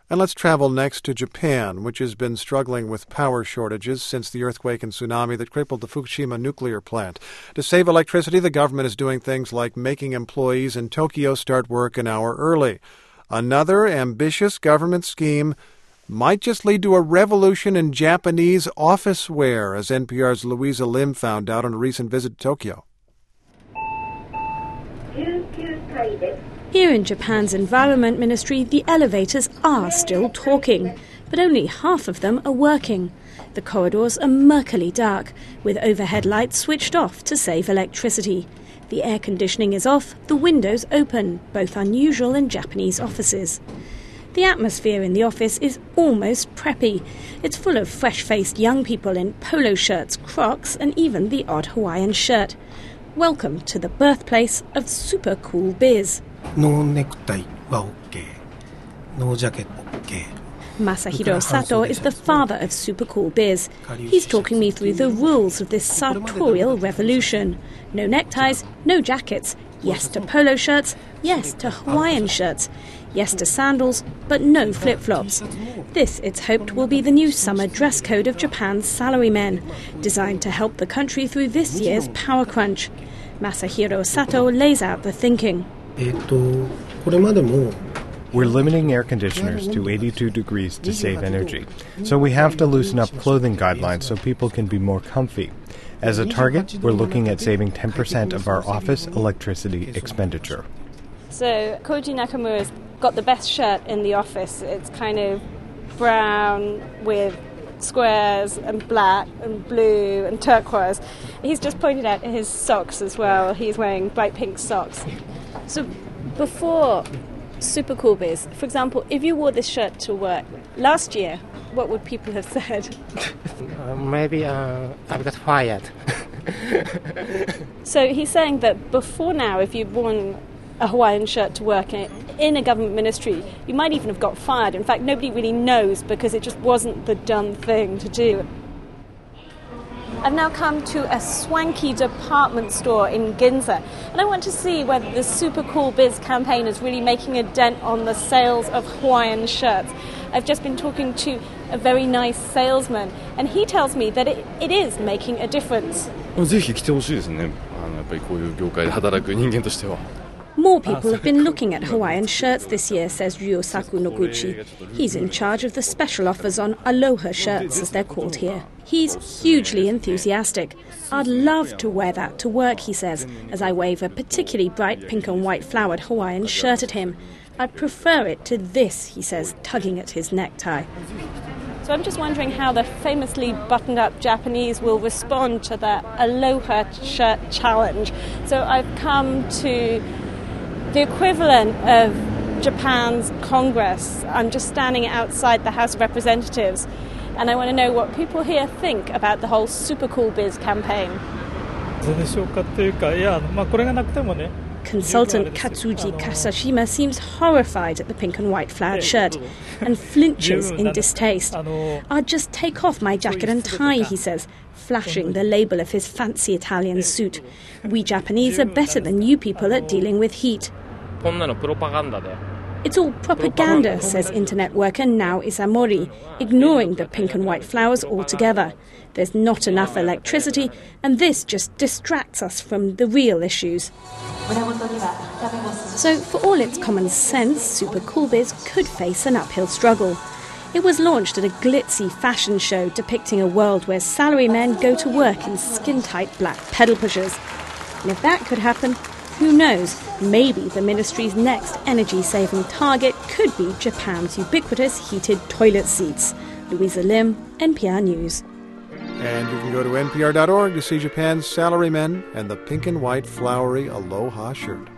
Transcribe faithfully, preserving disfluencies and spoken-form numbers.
And let's travel next to Japan, which has been struggling with power shortages since the earthquake and tsunami that crippled the Fukushima nuclear plant. To save electricity, the government is doing things like making employees in Tokyo start work an hour early. Another ambitious government scheme might just lead to a revolution in Japanese office wear, as N P R's Louisa Lim found out on a recent visit to Tokyo. Here in Japan's Environment Ministry, the elevators are still talking, but only half of them are working. The corridors are murkily dark, with overhead lights switched off to save electricity. The air conditioning is off, the windows open, both unusual in Japanese offices. The atmosphere in the office is almost preppy. It's full of fresh-faced young people in polo shirts, Crocs, and even the odd Hawaiian shirt. Welcome to the birthplace of super cool biz. No necktie wa okay. No jacket okay. Masahiro Sato is the father of super cool biz. He's talking me through the rules of this sartorial revolution. No neckties, no jackets. Yes to polo shirts, yes to Hawaiian shirts. Yes to sandals, but no flip-flops. This, it's hoped, will be the new summer dress code of Japan's salarymen, designed to help the country through this year's power crunch. Masahiro Sato lays out the thinking. We're limiting air conditioners to eighty-two degrees to save energy, so we have to loosen up clothing guidelines so people can be more comfy. As a target, we're looking at saving ten percent of our office electricity expenditure. So Koji Nakamura's got the best shirt in the office. It's kind of brown with squares and black and blue and turquoise. He's just pointed out his socks as well. He's wearing bright pink socks. So before Super Cool Biz, for example, if you wore this shirt to work last year, what would people have said? Uh, maybe uh, I got fired. So he's saying that before now, if you'd worn a Hawaiian shirt to work in, in a government ministry, you might even have got fired. In fact, nobody really knows because it just wasn't the done thing to do. I've now come to a swanky department store in Ginza, and I want to see whether the Super Cool Biz campaign is really making a dent on the sales of Hawaiian shirts. I've just been talking to a very nice salesman, and he tells me that it, it is making a difference. More people have been looking at Hawaiian shirts this year, says Ryosaku Noguchi. He's in charge of the special offers on aloha shirts, as they're called here. He's hugely enthusiastic. I'd love to wear that to work, he says, as I wave a particularly bright pink and white flowered Hawaiian shirt at him. I'd prefer it to this, he says, tugging at his necktie. So I'm just wondering how the famously buttoned-up Japanese will respond to the aloha shirt challenge. So I've come to the equivalent of Japan's Congress. I'm just standing outside the House of Representatives, and I want to know what people here think about the whole Super Cool Biz campaign. Consultant Katsuji Kasashima seems horrified at the pink and white flowered shirt and flinches in distaste. I'd just take off my jacket and tie, he says, flashing the label of his fancy Italian suit. We Japanese are better than you people at dealing with heat. It's all propaganda, says internet worker Nao Isamori, ignoring the pink and white flowers altogether. There's not enough electricity, and this just distracts us from the real issues. So, for all its common sense, Super Cool Biz could face an uphill struggle. It was launched at a glitzy fashion show depicting a world where salarymen go to work in skin-tight black pedal pushers. And if that could happen, who knows, maybe the ministry's next energy-saving target could be Japan's ubiquitous heated toilet seats. Louisa Lim, N P R News. And you can go to N P R dot org to see Japan's salarymen and the pink and white flowery aloha shirt.